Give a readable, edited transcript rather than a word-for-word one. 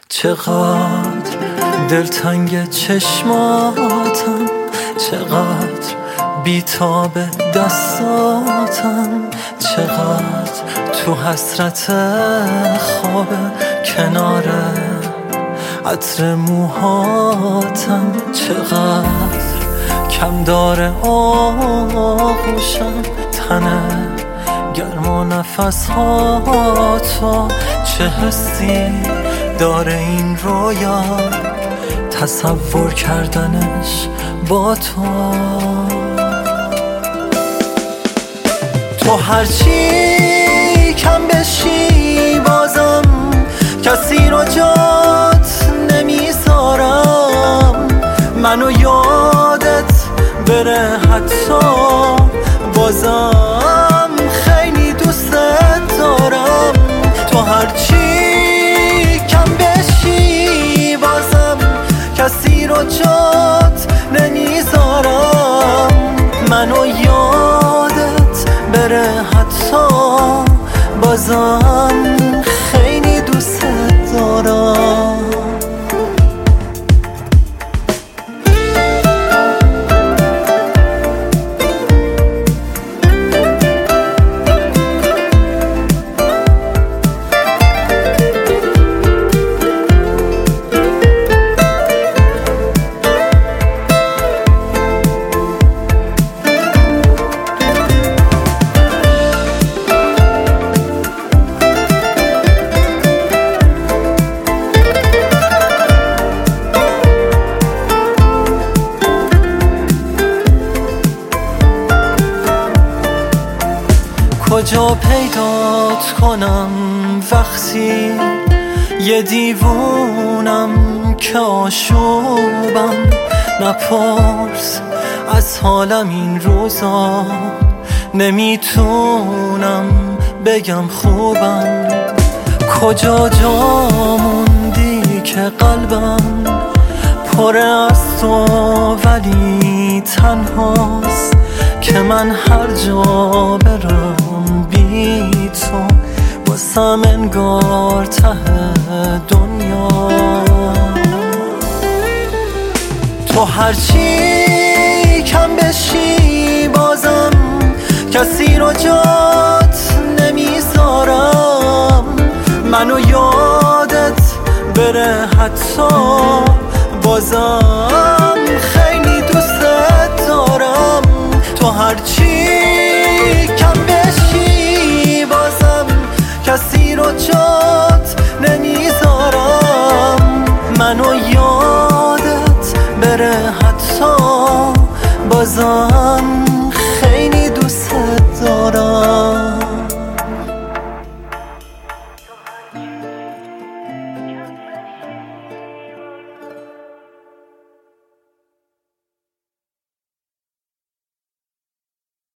چقدر دلتنگ چشماتم، چقدر بیتاب دستاتم، چقدر تو حسرت خواب کنار عطر موهاتم، چقدر کم داره آغوشم تنه گرم و نفس ها تو، چه حسی داره این رویا تصور کردنش با تو. تو هرچی کم بشی بازم کسی رو جات نمیذارم، منو یادت بره حتی بازم خیلی دوست دارم. تو هرچی کم بشی بازم کسی رو جات نمیذارم، منو یادت بره حتی بازم خیلی دوست دارم. کجا پیدات کنم وقتی یه دیوونم که آشوبم؟ نپرس از حالم این روزا، نمیتونم بگم خوبم. کجا جا موندی که قلبم پر از تو ولی تنهاست، که من هر جا برم بی تو واسم انگار ته دنیا. تو هرچی کم بشی بازم کسی رو جات نمیذارم، منو یادت بره حتی بازم خیلی دوست دارم. تو هرچی کم بشی بازم کسی رو جات نمیذارم، منو یادت بره حتی بازم خیلی دوست دارم.